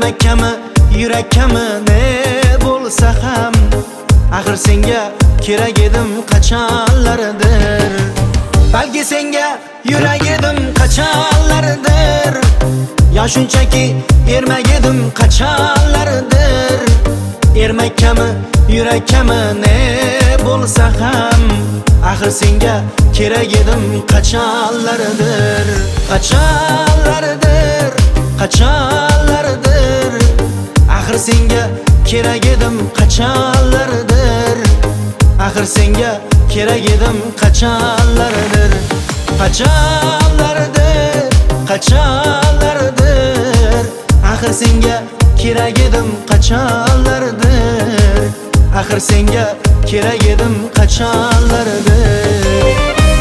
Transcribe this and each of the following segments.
ermakami yurakami ne bo'lsa ham axir senga kerak edim qachonlardir. Balki senga yurak edim qachonlardir, yo shunchaki ermak edim qachonlardir. Ermakami yurakami ne bo'lsa ham axir senga kerak edim qachonlardir. Qachonlardir, qachonlardir axir senga kerak edim qachonlardir. Axir senga kerak edim qachonlardir. Qachonlardir, qachonlardir axir senga kerak edim qachonlardir. Axir senga kerak edim qachonlardir.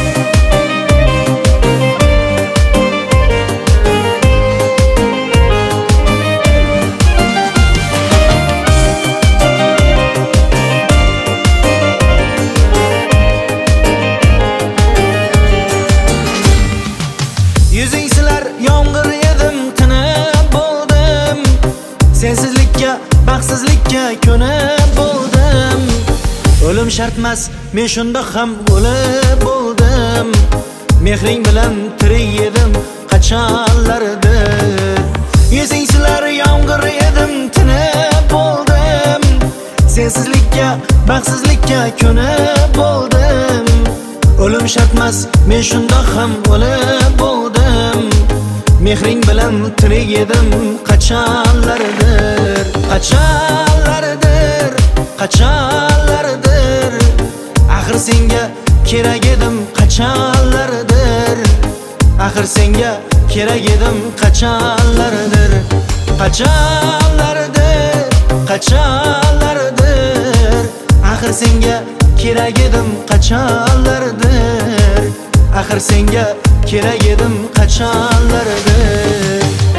Yuzing silar yomg'ir edim, tinib bo'ldim. Sensizlikka, baxtsizlikka ko'nib bo'ldim. O'lim shartmas, men shunda ham o'lib bo'ldim. Mehring bilan tirik edim qachonlardir. Yuzing silar yomg'ir edim, tinib bo'ldim. Sensizlikka, baxtsizlikka ko'nib bo'ldim. O'lim shartmas, men shunda ham o'lib bo'ldim. Mehring bilan tirik edim qachonlardir. Qachonlardir, qachonlardir axir senga kerak edim qachonlardir. Axir senga kerak edim qachonlardir. Qachonlardir, qachonlardir axir senga kerak edim qachonlardir. Axir senga kerak edim qachonlardir.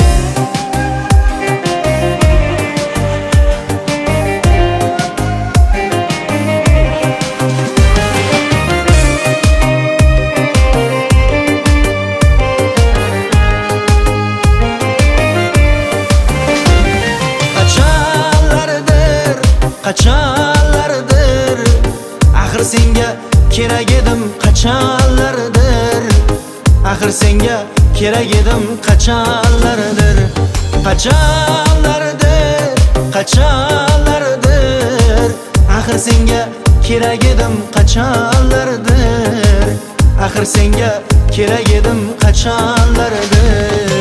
Qachonlardir, qachonlardir axir senga kerak edim qachonlardir. Axir senga kerak edim qachonlardir. Qachonlardir, qachonlardir axir senga kerak edim qachonlardir. Axir senga kerak edim qachonlardir.